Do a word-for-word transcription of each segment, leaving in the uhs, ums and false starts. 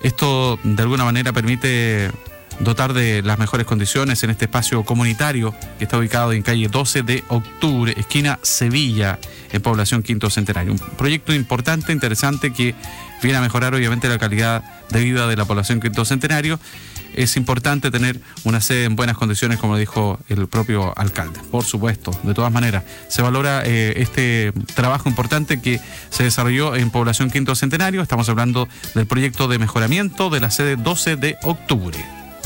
Esto de alguna manera permite dotar de las mejores condiciones en este espacio comunitario que está ubicado en calle doce de octubre, esquina Sevilla, en población Quinto Centenario. Un proyecto importante, interesante, que viene a mejorar obviamente la calidad de vida de la población Quinto Centenario. Es importante tener una sede en buenas condiciones, como dijo el propio alcalde. Por supuesto, de todas maneras, se valora eh, este trabajo importante que se desarrolló en población Quinto Centenario. Estamos hablando del proyecto de mejoramiento de la sede doce de octubre.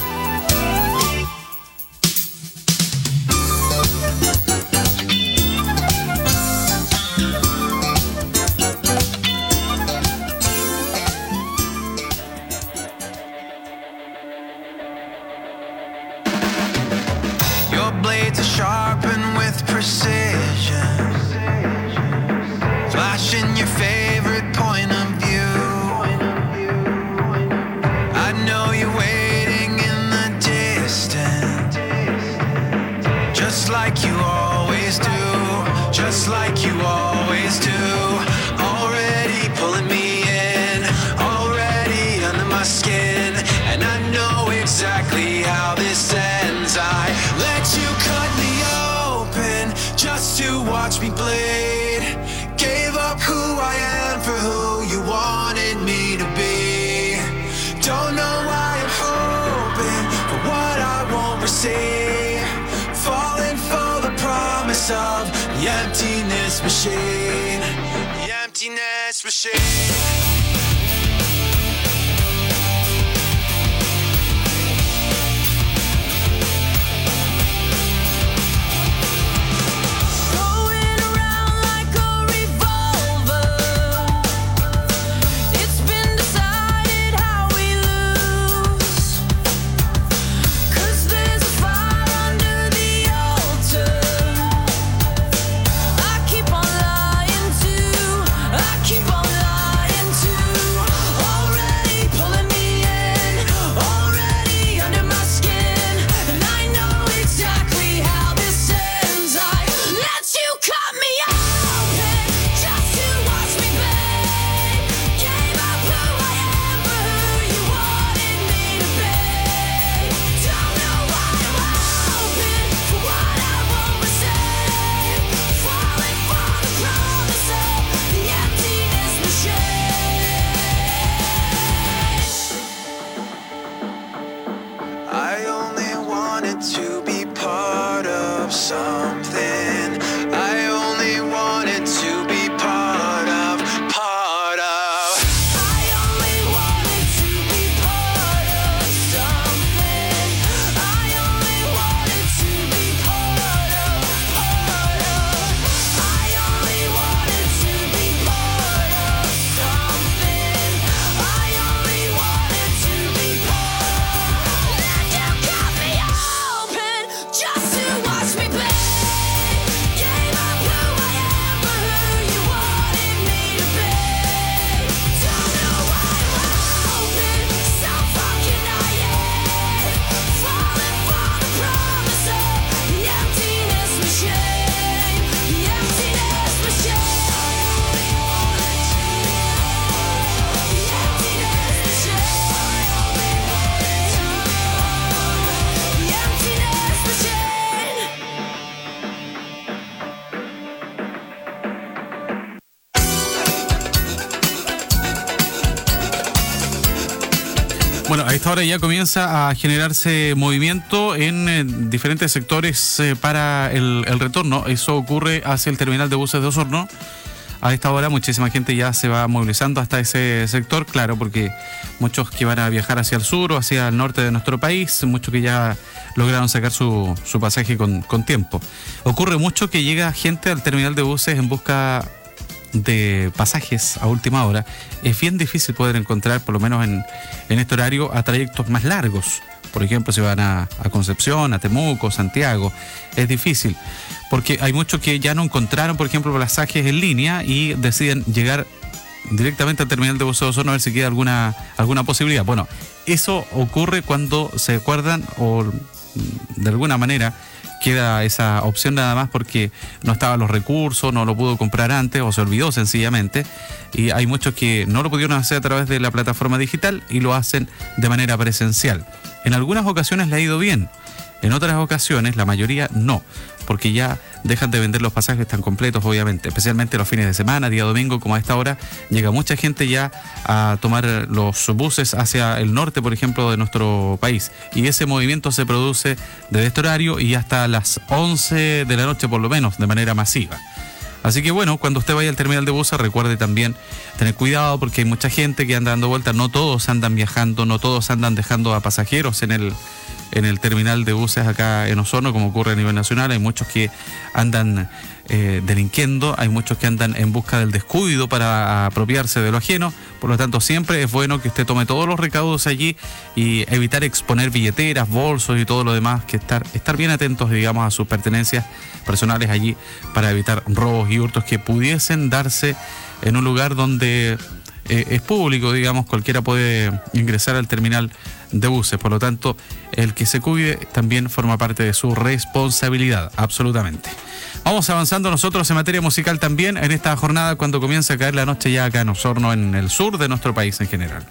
Of the emptiness machine, the emptiness machine. Bueno, a esta hora ya comienza a generarse movimiento en eh, diferentes sectores eh, para el, el retorno. Eso ocurre hacia el terminal de buses de Osorno. A esta hora muchísima gente ya se va movilizando hasta ese sector, claro, porque muchos que van a viajar hacia el sur o hacia el norte de nuestro país, muchos que ya lograron sacar su, su pasaje con, con tiempo. Ocurre mucho que llega gente al terminal de buses en busca de pasajes a última hora. Es bien difícil poder encontrar, por lo menos en, en este horario, a trayectos más largos. Por ejemplo, si van a, a Concepción, a Temuco, Santiago, es difícil, porque hay muchos que ya no encontraron, por ejemplo, pasajes en línea y deciden llegar directamente al terminal de buses de Osorno a ver si queda alguna, alguna posibilidad. Bueno, eso ocurre cuando se acuerdan o de alguna manera queda esa opción nada más porque no estaban los recursos, no lo pudo comprar antes o se olvidó sencillamente. Y hay muchos que no lo pudieron hacer a través de la plataforma digital y lo hacen de manera presencial. En algunas ocasiones le ha ido bien, en otras ocasiones la mayoría no, porque ya dejan de vender los pasajes tan completos, obviamente, especialmente los fines de semana, día domingo, como a esta hora, llega mucha gente ya a tomar los buses hacia el norte, por ejemplo, de nuestro país. Y ese movimiento se produce desde este horario y hasta las once de la noche, por lo menos, de manera masiva. Así que bueno, cuando usted vaya al terminal de buses, recuerde también tener cuidado porque hay mucha gente que anda dando vueltas, no todos andan viajando, no todos andan dejando a pasajeros en el, en el terminal de buses acá en Osorno, como ocurre a nivel nacional. Hay muchos que andan eh, delinquiendo, hay muchos que andan en busca del descuido para apropiarse de lo ajeno. Por lo tanto, siempre es bueno que usted tome todos los recaudos allí y evitar exponer billeteras, bolsos y todo lo demás, que estar, estar bien atentos, digamos, a sus pertenencias personales allí para evitar robos y hurtos que pudiesen darse en un lugar donde eh, es público, digamos, cualquiera puede ingresar al terminal de buses. Por lo tanto, el que se cuide también forma parte de su responsabilidad, absolutamente. Vamos avanzando nosotros en materia musical también en esta jornada cuando comienza a caer la noche ya acá en Osorno, en el sur de nuestro país en general.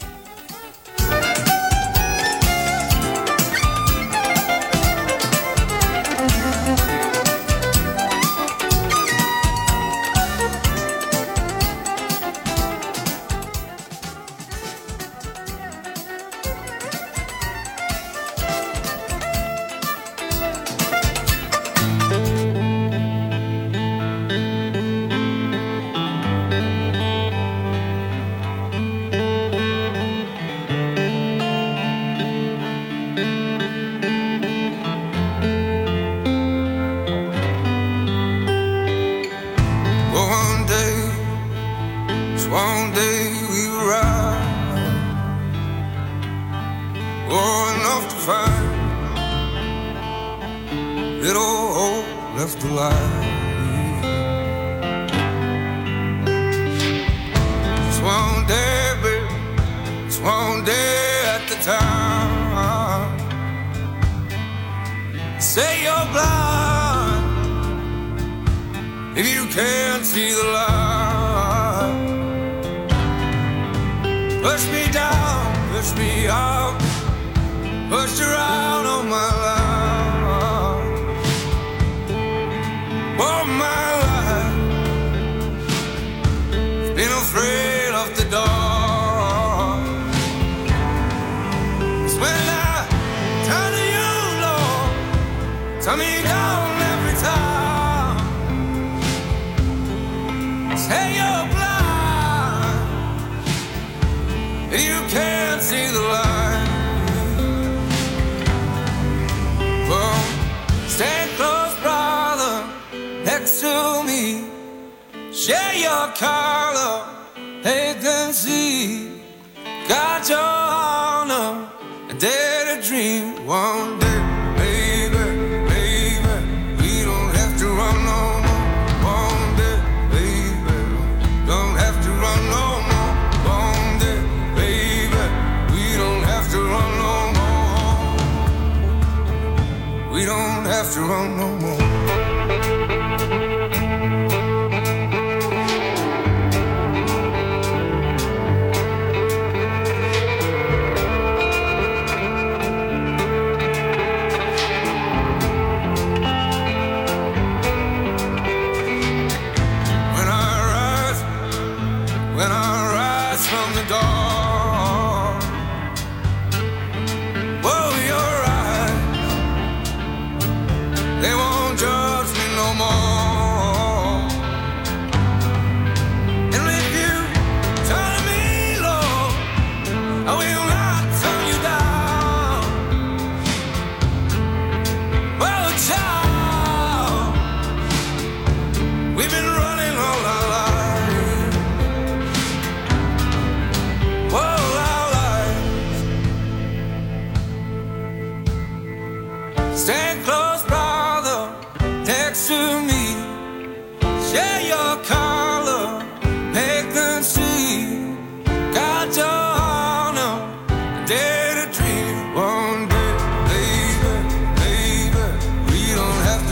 One day, baby, baby, we don't have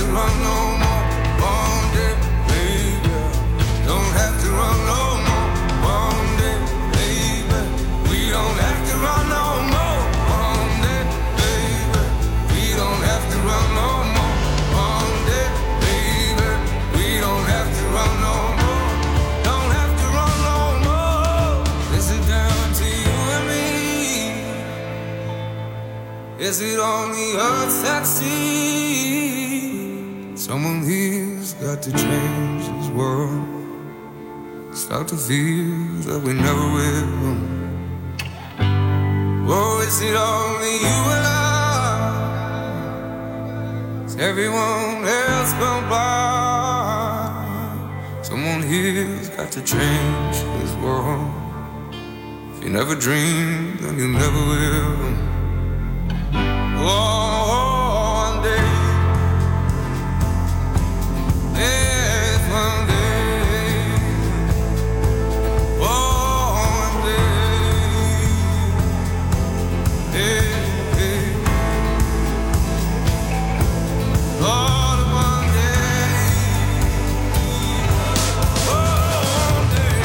Is it only us that see? Someone here's got to change this world. Start to feel that we never will. Oh, is it only you and I? Is everyone else gone by? Someone here's got to change this world. If you never dream, then you never will. Oh, one day, yes, one day, oh, one day, hey, hey. Lord, one day, oh, one day,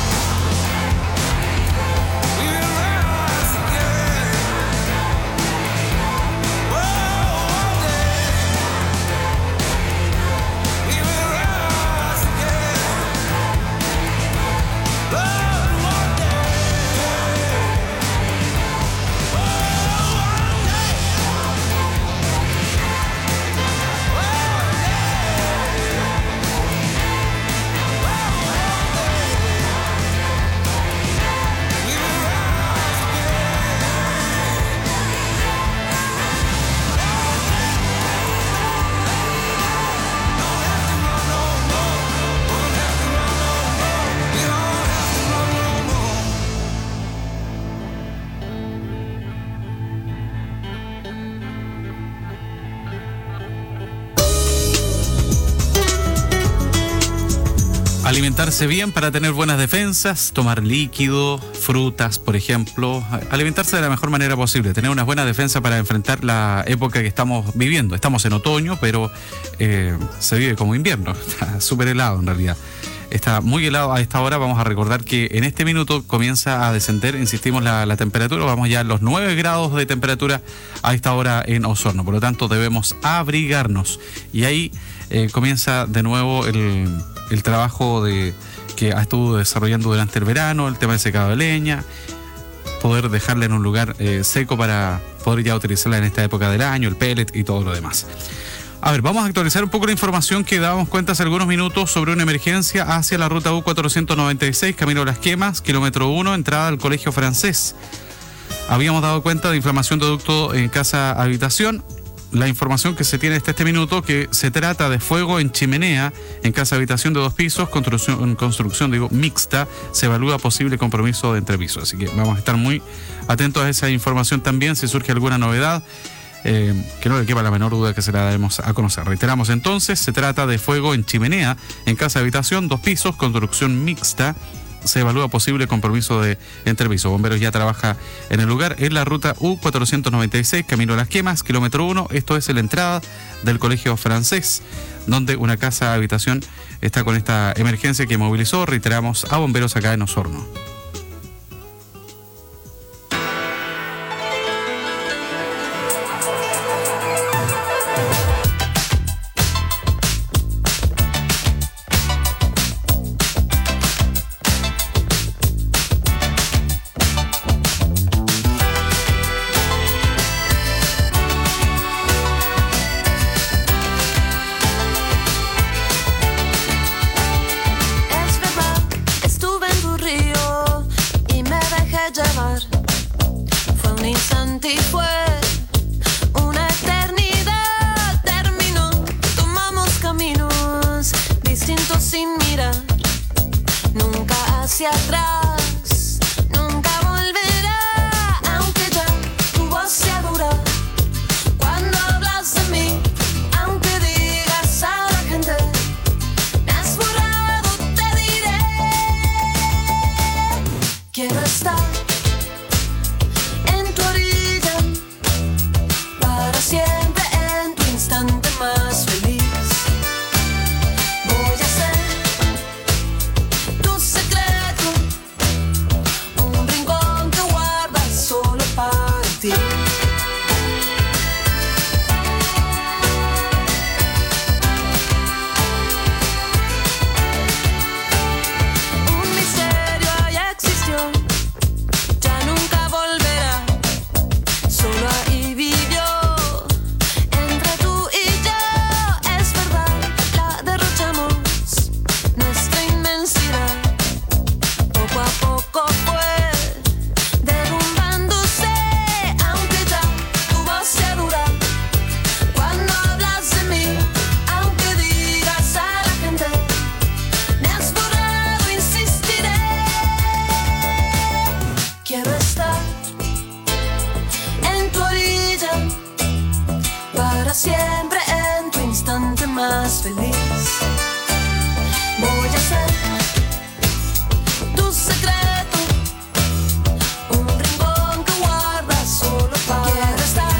we'll rise again. Alimentarse bien para tener buenas defensas, tomar líquido, frutas, por ejemplo. Alimentarse de la mejor manera posible, tener unas buenas defensas para enfrentar la época que estamos viviendo. Estamos en otoño, pero eh, se vive como invierno. Está súper helado en realidad. Está muy helado a esta hora. Vamos a recordar que en este minuto comienza a descender, insistimos, la, la temperatura. Vamos ya a los nueve grados de temperatura a esta hora en Osorno. Por lo tanto, debemos abrigarnos. Y ahí eh, comienza de nuevo el... el trabajo de, que ha estado desarrollando durante el verano, el tema de secado de leña, poder dejarla en un lugar eh, seco para poder ya utilizarla en esta época del año, el pellet y todo lo demás. A ver, vamos a actualizar un poco la información que dábamos cuenta hace algunos minutos sobre una emergencia hacia la ruta U cuatrocientos noventa y seis, camino a Las Quemas, kilómetro uno, entrada al Colegio Francés. Habíamos dado cuenta de inflamación de ducto en casa habitación. La información que se tiene hasta este minuto, que se trata de fuego en chimenea en casa habitación de dos pisos, construcción, construcción digo, mixta, se evalúa posible compromiso de entrepiso. Así que vamos a estar muy atentos a esa información también, si surge alguna novedad, eh, que no le quepa la menor duda que se la daremos a conocer. Reiteramos entonces, se trata de fuego en chimenea en casa habitación, dos pisos, construcción mixta, se evalúa posible compromiso de entrepiso. Bomberos ya trabaja en el lugar en la ruta U cuatrocientos noventa y seis, camino a Las Quemas, kilómetro uno. Esto es en la entrada del Colegio Francés, donde una casa habitación está con esta emergencia que movilizó, reiteramos, a bomberos acá en Osorno. Solo ahí viví. siempre en tu instante más feliz. Voy a ser tu secreto, un rincón que guardas solo para. Quiero estar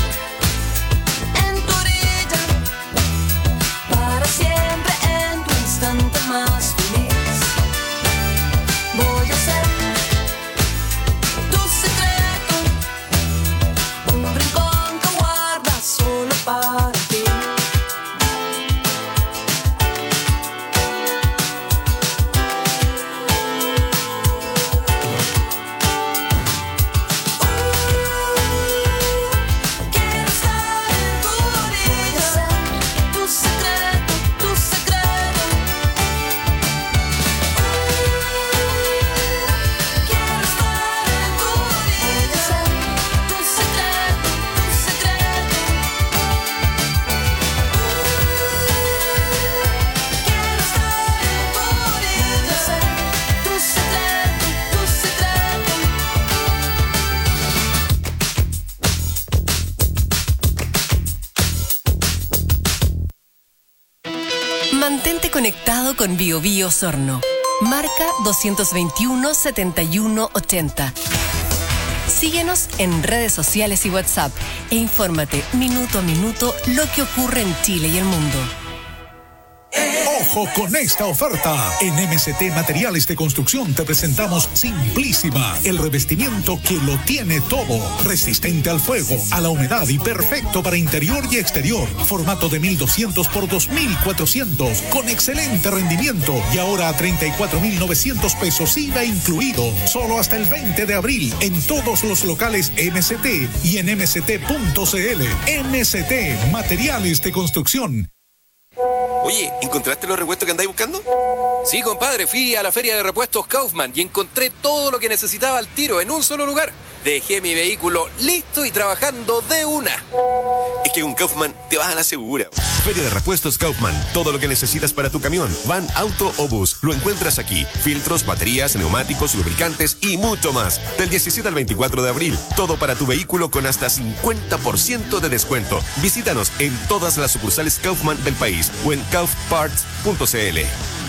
en tu orilla, para siempre en tu instante más feliz. Voy a ser tu secreto, un rincón que guardas solo para ti. Quiero estar en tu orilla, tu secreto, tu secreto. Quiero estar en tu orilla, tu secreto, tu secreto. Quiero estar en tu orilla, tu secreto, tu secreto. Mantente conectado con Bio Bio Osorno. Marca dos veintiuno, setenta y uno, ochenta. Síguenos en redes sociales y WhatsApp e infórmate minuto a minuto lo que ocurre en Chile y el mundo. Ojo con esta oferta. En M S T Materiales de Construcción te presentamos Simplísima, el revestimiento que lo tiene todo. Resistente al fuego, a la humedad y perfecto para interior y exterior. Formato de mil doscientos por dos mil cuatrocientos, con excelente rendimiento. Y ahora a treinta y cuatro mil novecientos pesos I V A incluido. Solo hasta el veinte de abril en todos los locales M S T y en m s t punto c l. M S T Materiales de Construcción. Oye, ¿encontraste los repuestos que andáis buscando? Sí, compadre, fui a la feria de repuestos Kaufman y encontré todo lo que necesitaba al tiro en un solo lugar. Dejé mi vehículo listo y trabajando de una. Es que con Kaufman te vas a la segura. Feria de repuestos Kaufman. Todo lo que necesitas para tu camión, van, auto o bus, lo encuentras aquí. Filtros, baterías, neumáticos, lubricantes y mucho más. Del diecisiete al veinticuatro de abril. Todo para tu vehículo con hasta cincuenta por ciento de descuento. Visítanos en todas las sucursales Kaufman del país o en kaufparts punto c l.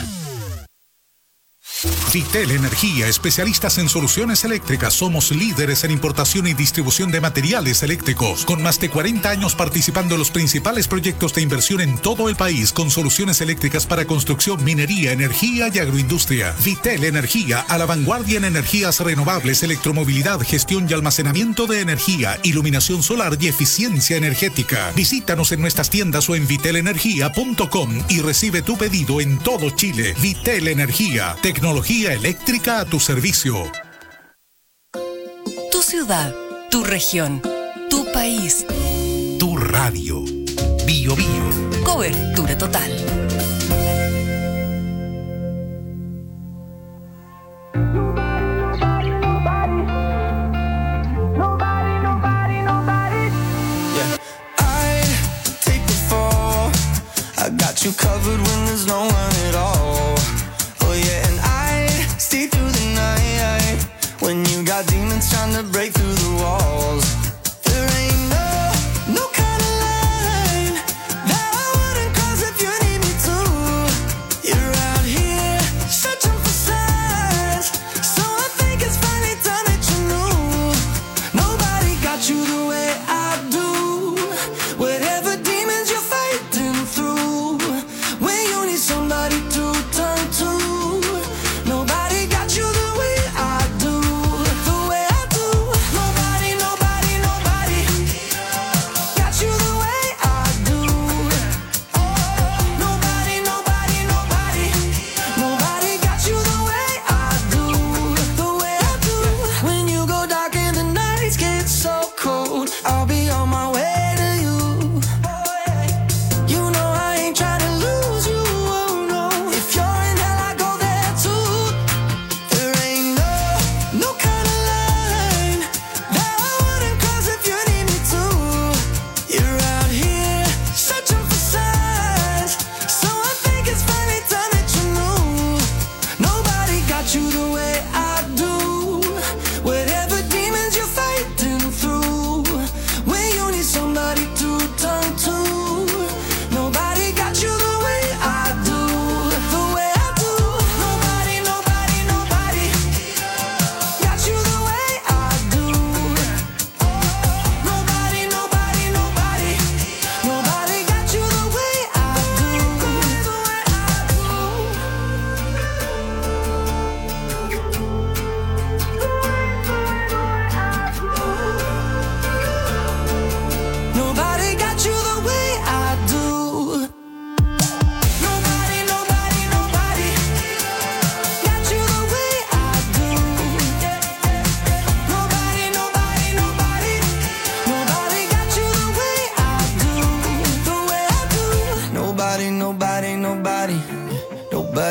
Vitel Energía, especialistas en soluciones eléctricas. Somos líderes en importación y distribución de materiales eléctricos, con más de cuarenta años participando en los principales proyectos de inversión en todo el país, con soluciones eléctricas para construcción, minería, energía y agroindustria. Vitel Energía, a la vanguardia en energías renovables, electromovilidad, gestión y almacenamiento de energía, iluminación solar y eficiencia energética. Visítanos en nuestras tiendas o en vitel energía punto com y recibe tu pedido en todo Chile. Vitel Energía, tecnología eléctrica a tu servicio. Tu ciudad, tu región, tu país. Tu radio. Bio Bio. Cobertura total. You covered when there's no one at all. Oh yeah, and I stay through the night when you got demons trying to break through the walls. There ain't no, no kind of line that I wouldn't cross if you need me to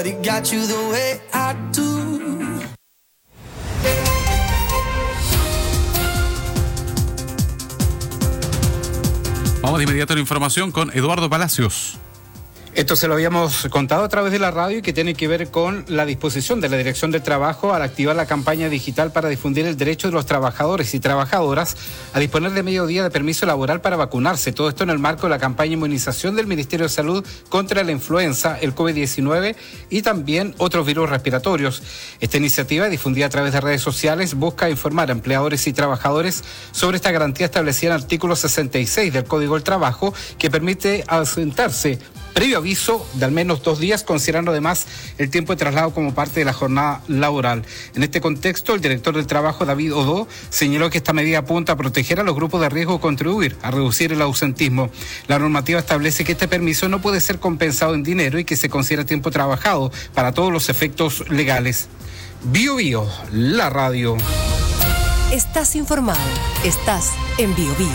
nobody got you the way I do. Vamos de inmediato a la información con Eduardo Palacios. Esto se lo habíamos contado a través de la radio y que tiene que ver con la disposición de la Dirección del Trabajo al activar la campaña digital para difundir el derecho de los trabajadores y trabajadoras a disponer de medio día de permiso laboral para vacunarse. Todo esto en el marco de la campaña de inmunización del Ministerio de Salud contra la influenza, el COVID diecinueve y también otros virus respiratorios. Esta iniciativa, difundida a través de redes sociales, busca informar a empleadores y trabajadores sobre esta garantía establecida en el artículo sesenta y seis del Código del Trabajo, que permite ausentarse previo aviso de al menos dos días, considerando además el tiempo de traslado como parte de la jornada laboral. En este contexto, el director del Trabajo, David Odó, señaló que esta medida apunta a proteger a los grupos de riesgo y contribuir a reducir el ausentismo. La normativa establece que este permiso no puede ser compensado en dinero y que se considera tiempo trabajado para todos los efectos legales. Bio Bio, la radio. Estás informado. Estás en Bio Bio.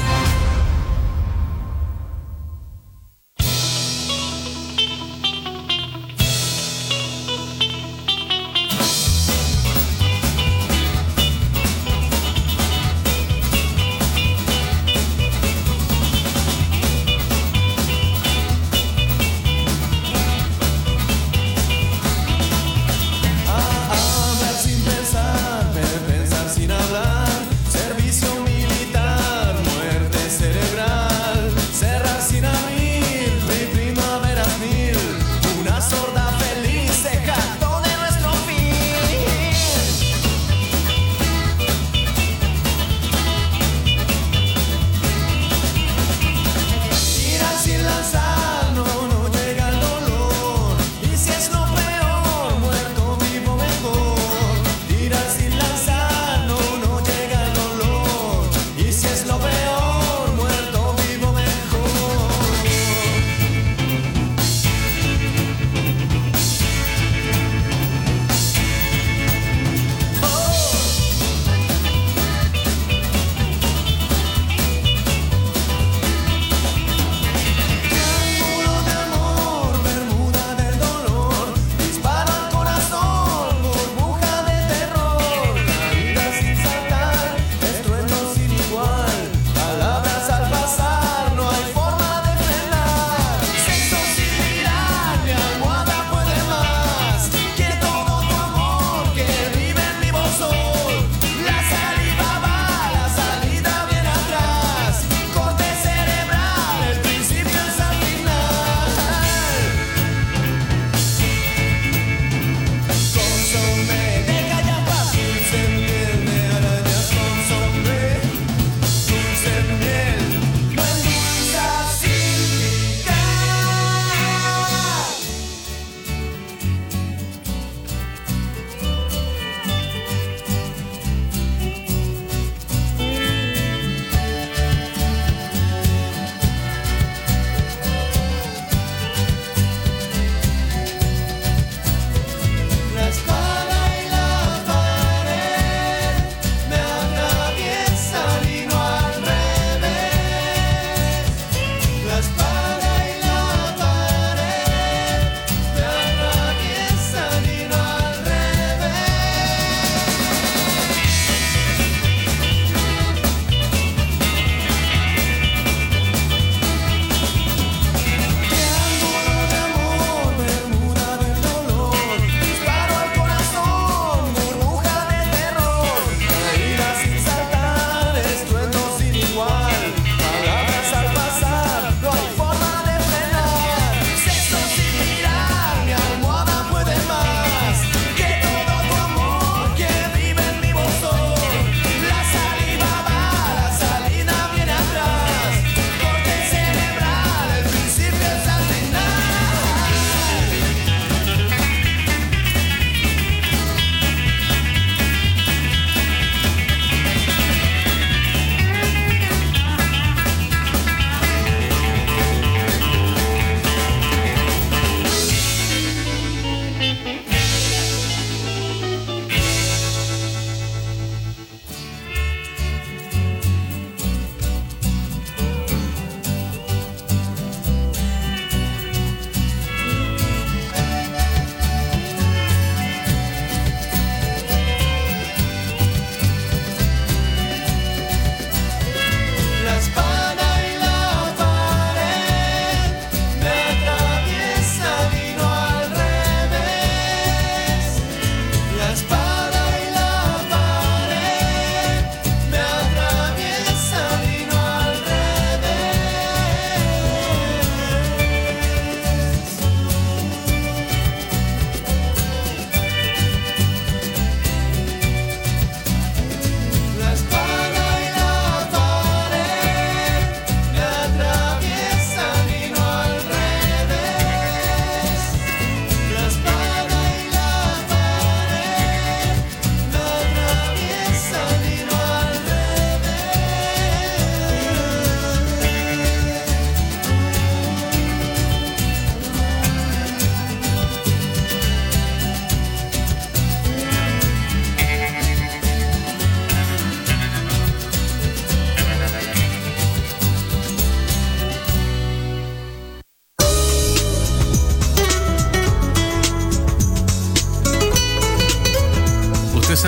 Pensar sin hablar, servicio militar, muerte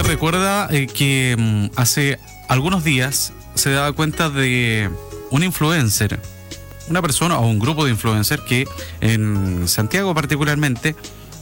recuerda eh, que mm, hace algunos días se daba cuenta de un influencer, una persona o un grupo de influencers que en Santiago particularmente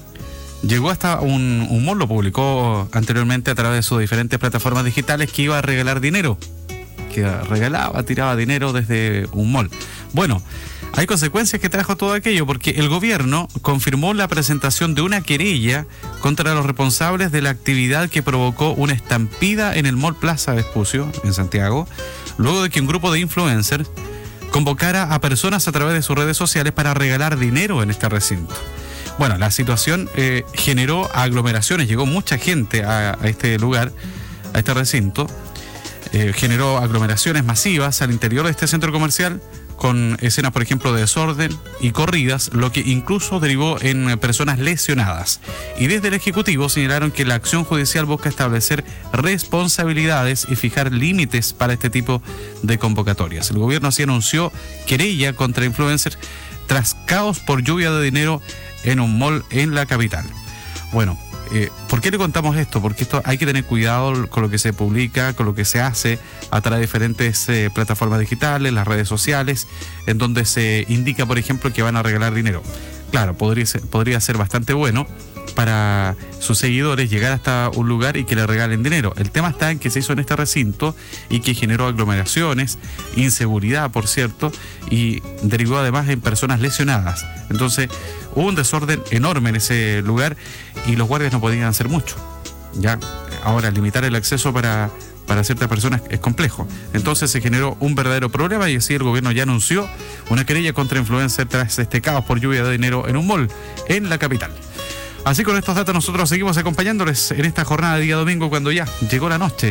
llegó hasta un, un mall, lo publicó anteriormente a través de sus diferentes plataformas digitales, que iba a regalar dinero, que regalaba, tiraba dinero desde un mall. Bueno, hay consecuencias que trajo todo aquello, porque el gobierno confirmó la presentación de una querella contra los responsables de la actividad que provocó una estampida en el Mall Plaza Vespucio, en Santiago, luego de que un grupo de influencers convocara a personas a través de sus redes sociales para regalar dinero en este recinto. Bueno, la situación eh, generó aglomeraciones, llegó mucha gente a, a este lugar, a este recinto, eh, generó aglomeraciones masivas al interior de este centro comercial, con escenas, por ejemplo, de desorden y corridas, lo que incluso derivó en personas lesionadas. Y desde el Ejecutivo señalaron que la acción judicial busca establecer responsabilidades y fijar límites para este tipo de convocatorias. El gobierno así anunció querella contra influencers tras caos por lluvia de dinero en un mall en la capital. Bueno, eh, ¿por qué le contamos esto? Porque esto hay que tener cuidado con lo que se publica, con lo que se hace a través de diferentes eh, plataformas digitales, las redes sociales, en donde se indica, por ejemplo, que van a regalar dinero. Claro, podría ser, podría ser bastante bueno para sus seguidores llegar hasta un lugar y que le regalen dinero. El tema está en que se hizo en este recinto y que generó aglomeraciones, inseguridad, por cierto, y derivó además en personas lesionadas. Entonces hubo un desorden enorme en ese lugar y los guardias no podían hacer mucho. Ya, ahora limitar el acceso para, para ciertas personas es complejo. Entonces se generó un verdadero problema y así el gobierno ya anunció una querella contra influencers tras este caos por lluvia de dinero en un mall en la capital. Así, con estos datos nosotros seguimos acompañándoles en esta jornada de día domingo, cuando ya llegó la noche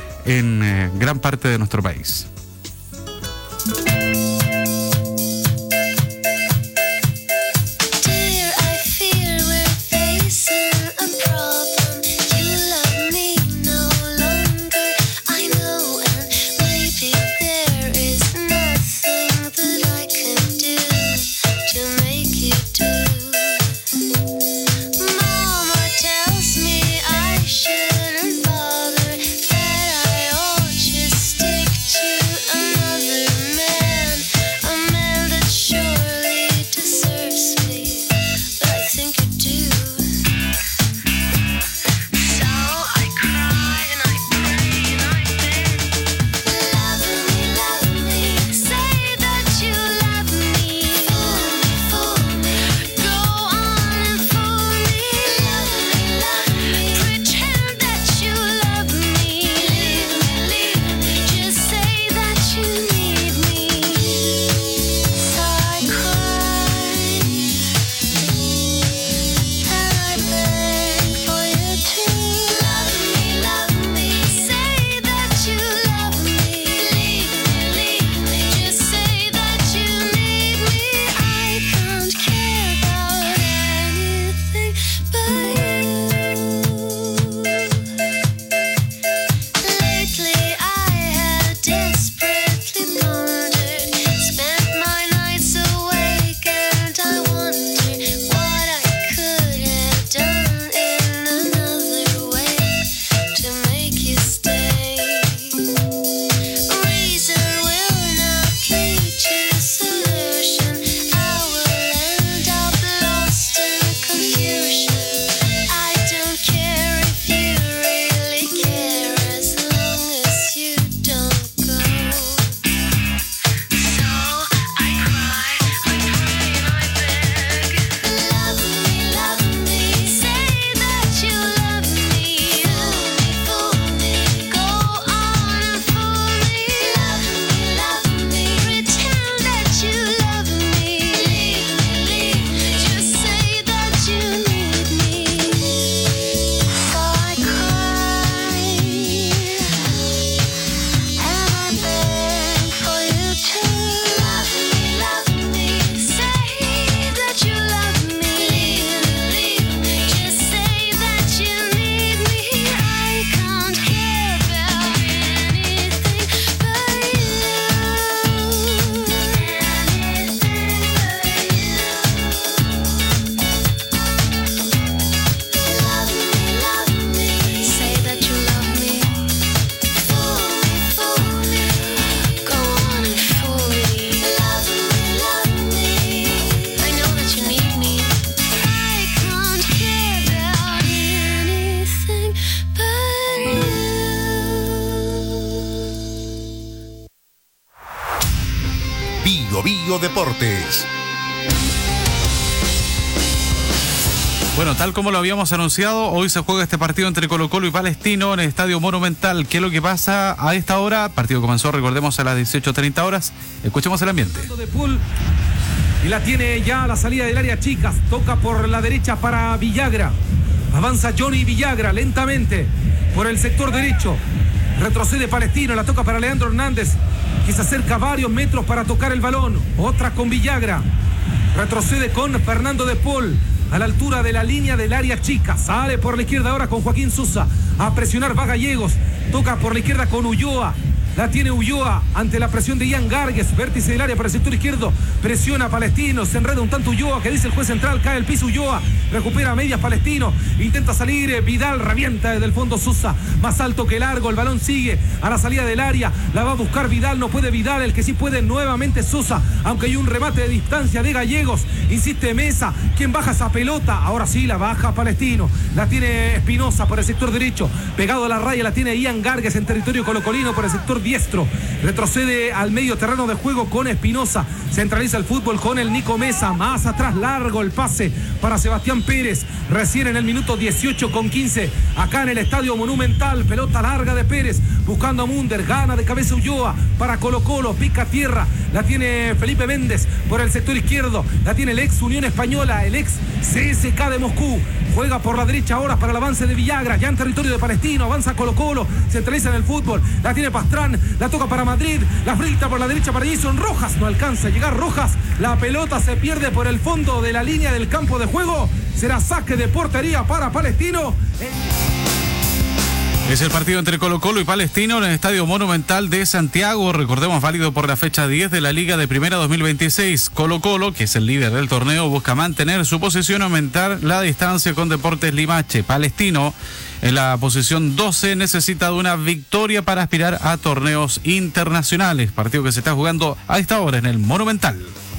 en eh, gran parte de nuestro país. Dear, I fear we're facing a problem. You love me no longer, I know, and maybe there is nothing that I can do to make you do. Mama tells me I shouldn't bother, that I ought just stick to Bio Bio Deportes. Bueno, tal como lo habíamos anunciado, hoy se juega este partido entre Colo-Colo y Palestino en el Estadio Monumental. ¿Qué es lo que pasa a esta hora? El partido comenzó, recordemos, a las dieciocho treinta horas. Escuchemos el ambiente. Y la tiene ya a la salida del área Chicas. Toca por la derecha para Villagra. Avanza Johnny Villagra lentamente por el sector derecho. Retrocede Palestino, la toca para Leandro Hernández, que se acerca varios metros para tocar el balón. Otra con Villagra. Retrocede con Fernando de Paul a la altura de la línea del área chica. Sale por la izquierda ahora con Joaquín Sosa. A presionar va Gallegos. Toca por la izquierda con Ulloa. La tiene Ulloa ante la presión de Ian Gargues. Vértice del área para el sector izquierdo. Presiona a Palestino. Se enreda un tanto Ulloa, que dice el juez central. Cae el piso Ulloa. Recupera a medias Palestino. Intenta salir. Vidal revienta desde el fondo Sosa. Más alto que largo. El balón sigue a la salida del área. La va a buscar Vidal. No puede Vidal. El que sí puede nuevamente Sosa. Aunque hay un remate de distancia de Gallegos. Insiste Mesa. ¿Quién baja esa pelota? Ahora sí la baja Palestino. La tiene Espinosa por el sector derecho. Pegado a la raya la tiene Ian Gargues en territorio colocolino por el sector diestro. Retrocede al medio terreno de juego con Espinosa. Centraliza el fútbol con el Nico Mesa. Más atrás largo el pase para Sebastián Pérez. Recién en el minuto dieciocho con quince. Acá en el Estadio Monumental. Pelota larga de Pérez. Buscando a Munder. Gana de cabeza Ulloa para Colo Colo. Pica tierra. La tiene Felipe Méndez por el sector izquierdo. La tiene el ex Unión Española. El ex C S K de Moscú. Juega por la derecha ahora para el avance de Villagra. Ya en territorio de Palestino. Avanza Colo Colo. Centraliza en el fútbol. La tiene Pastrán. La toca para Madrid. La frita por la derecha para Jason Rojas. No alcanza a llegar Rojas. La pelota se pierde por el fondo de la línea del campo de juego. Será saque de portería para Palestino. Es el partido entre Colo-Colo y Palestino en el Estadio Monumental de Santiago. Recordemos, válido por la fecha diez de la Liga de Primera dos mil veintiséis. Colo-Colo, que es el líder del torneo, busca mantener su posición y aumentar la distancia con Deportes Limache. Palestino, en la posición doce, necesita de una victoria para aspirar a torneos internacionales. Partido que se está jugando a esta hora en el Monumental.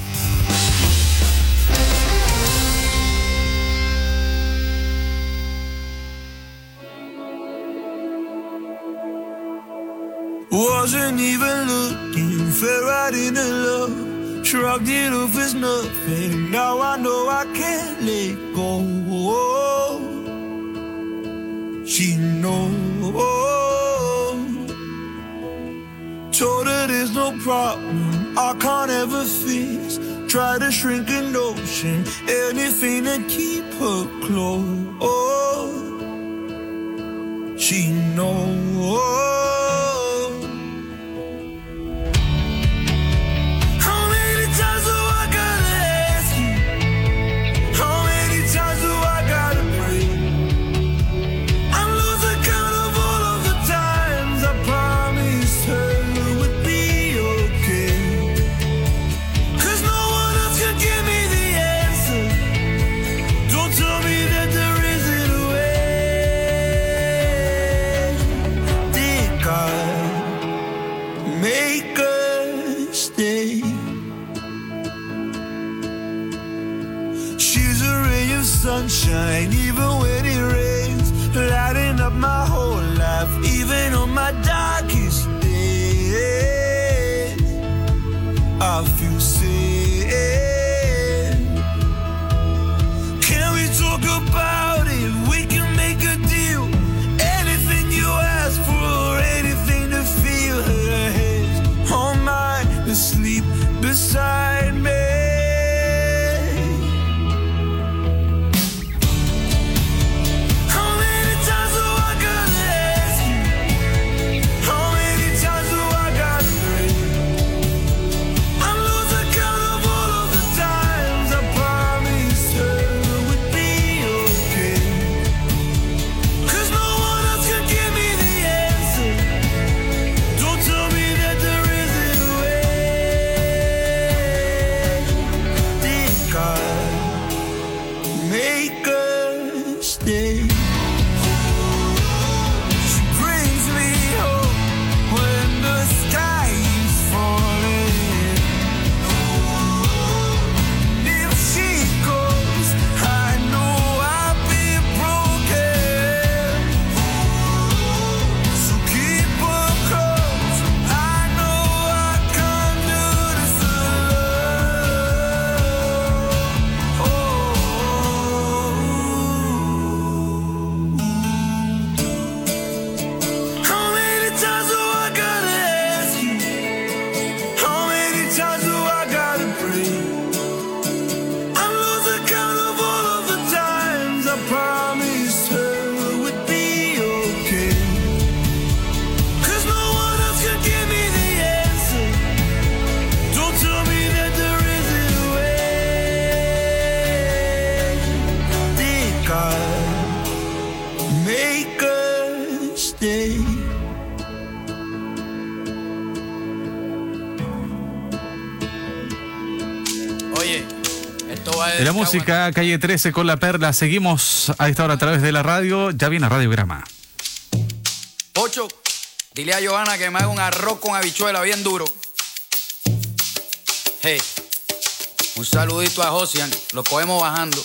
Wasn't even looking, fell right into love. Shrugged it off as nothing. Now I know I can't let go. She knows. Told her there's no problem I can't ever fix. Try to shrink an ocean, anything to keep her close. She knows. Sunshine, even when it rains, lighting up my whole life, even on my darkest days. I feel safe. Can we talk about it? We can make a deal. Anything you ask for, anything to feel. Her head on mine, to sleep beside me. Oye, esto va De la música, Calle trece con La Perla. Seguimos a esta hora a través de la radio. Ya viene Radiograma. Pocho, dile a Johanna que me haga un arroz con habichuela bien duro. Hey, un saludito a Josian, lo cogemos bajando.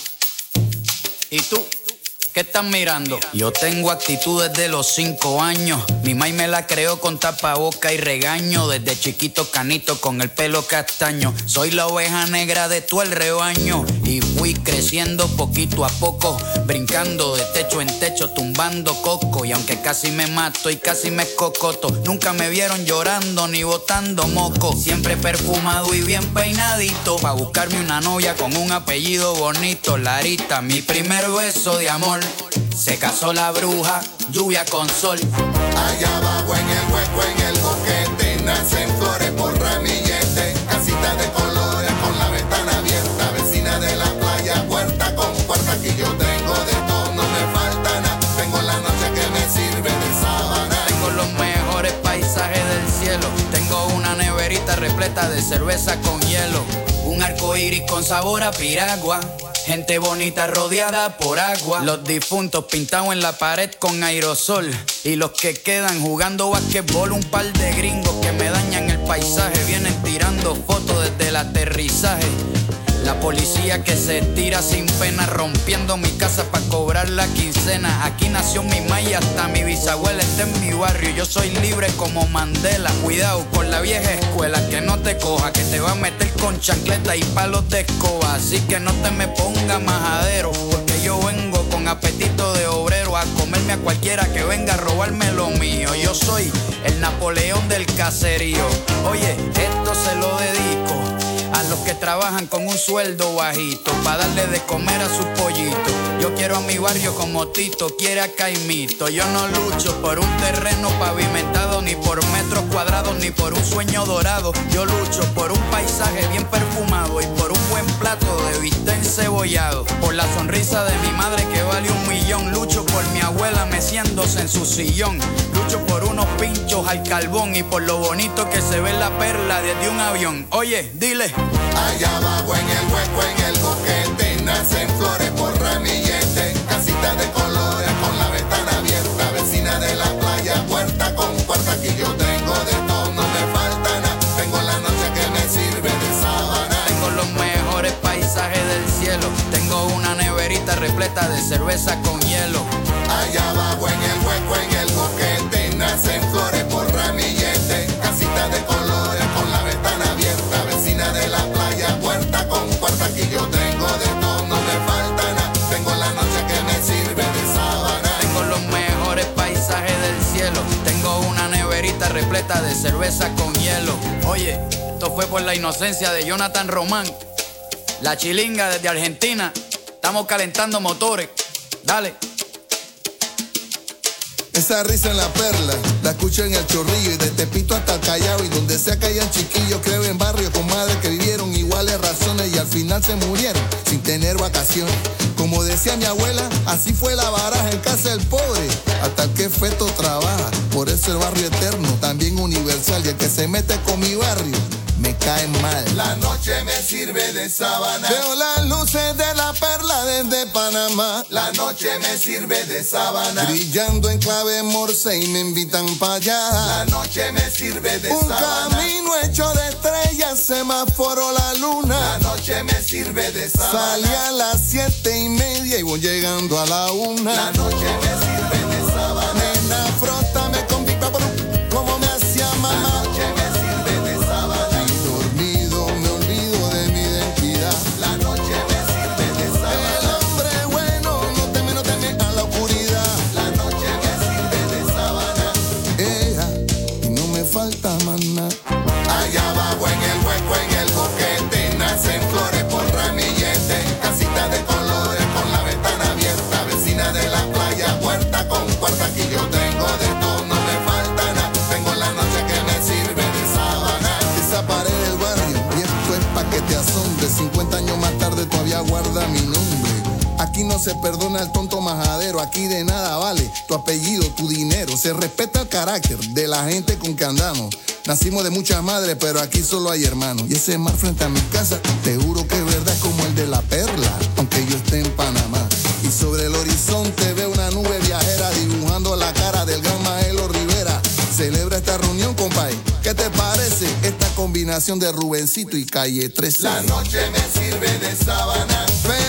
¿Y tú? ¿Qué estás mirando? Yo tengo actitud desde los cinco años. Mi mai me la creó con tapaboca y regaño. Desde chiquito canito con el pelo castaño. Soy la oveja negra de todo el rebaño. Y fui creciendo poquito a poco, brincando de techo en techo, tumbando coco. Y aunque casi me mato y casi me escocoto, nunca me vieron llorando ni botando moco. Siempre perfumado y bien peinadito, pa' buscarme una novia con un apellido bonito. Larita, mi primer beso de amor. Se casó la bruja, lluvia con sol. Allá abajo en el hueco, en el boquete, nacen flores por ramillete. Casita de colores con la ventana abierta, vecina de la playa, puerta con puerta. Aquí yo tengo de todo, no me falta nada. Tengo la noche que me sirve de sábana. Tengo los mejores paisajes del cielo. Tengo una neverita repleta de cerveza con hielo. Un arco iris con sabor a piragua. Gente bonita rodeada por agua. Los difuntos pintados en la pared con aerosol. Y los que quedan jugando basquetbol. Un par de gringos que me dañan el paisaje. Vienen tirando fotos desde el aterrizaje. La policía que se tira sin pena, rompiendo mi casa pa' cobrar la quincena. Aquí nació mi mai, hasta mi bisabuela está en mi barrio. Yo soy libre como Mandela. Cuidado con la vieja escuela, que no te coja, que te va a meter con chancleta y palos de escoba. Así que no te me ponga majadero, porque yo vengo con apetito de obrero a comerme a cualquiera que venga a robarme lo mío. Yo soy el Napoleón del caserío. Oye, esto se lo dedico a los que trabajan con un sueldo bajito, pa' darle de comer a sus pollitos. Yo quiero a mi barrio como Tito quiere a Caimito. Yo no lucho por un terreno pavimentado, ni por metros cuadrados, ni por un sueño dorado. Yo lucho por un paisaje bien perfumado y por un buen plato de bistec encebollado. Por la sonrisa de mi madre que vale un millón. Lucho por mi abuela meciéndose en su sillón. Lucho por unos pinchos al carbón y por lo bonito que se ve la perla desde un avión. Oye, dile. Allá abajo en el hueco, en el boquete, nacen flores por ramillete. Casita de colores con la ventana abierta, vecina de la playa, puerta con puerta. Aquí yo tengo de todo, no me falta nada. Tengo la noche que me sirve de sábana. Tengo los mejores paisajes del cielo. Tengo una neverita repleta de cerveza con hielo. Allá abajo en el hueco, en el boquete, nacen flores por ramillete. Casita de colores con la ventana abierta, vecina de la playa, puerta con puerta. Aquí yo tengo de todo, no me falta nada. Tengo la noche que me sirve de sábana. Tengo los mejores paisajes del cielo. Tengo una neverita repleta de cerveza con hielo. Oye, esto fue por la inocencia de Jonathan Román. La chilinga desde Argentina. Estamos calentando motores. Dale. Esa risa en la perla, la escucho en el Chorrillo y de Tepito hasta el Callao. Y donde sea que hayan chiquillos, creo en barrios con madres que vivieron iguales razones y al final se murieron sin tener vacaciones. Como decía mi abuela, así fue la baraja en casa del pobre, hasta el que feto trabaja. Por eso el barrio eterno, también universal, y el que se mete con mi barrio me cae mal. La noche me sirve de sábana. Veo las luces de la perla desde Panamá. La noche me sirve de sábana. Brillando en clave morse y me invitan para allá. La noche me sirve de Un sábana. Un camino hecho de estrellas, semáforo la luna. La noche me sirve de sábana. Salí a las siete y media y voy llegando a la una. La noche me sirve de sábana. Nena, frótame con mi papá como me hacía mamá. La noche me sirve de sábana. Allá abajo en el hueco, en el boquete, nacen flores por ramillete. Casita de colores con la ventana abierta, vecina de la playa, puerta con puerta. Aquí yo tengo de todo, no me falta nada. Tengo la noche que me sirve de sábana. Esa pared del barrio, y esto es pa' que te asombre. cincuenta años más tarde todavía guarda mi nombre. Aquí no se perdona al tonto majadero, aquí de nada vale tu apellido, tu dinero. Se respeta el carácter de la gente con que andamos. Nacimos de muchas madres, pero aquí solo hay hermanos. Y ese mar frente a mi casa, te juro que de verdad es como el de la perla, aunque yo esté en Panamá. Y sobre el horizonte veo una nube viajera dibujando la cara del gran Maelo Rivera. Celebra esta reunión, compay. ¿Qué te parece esta combinación de Rubencito y Calle trece? La noche me sirve de sábana. Fe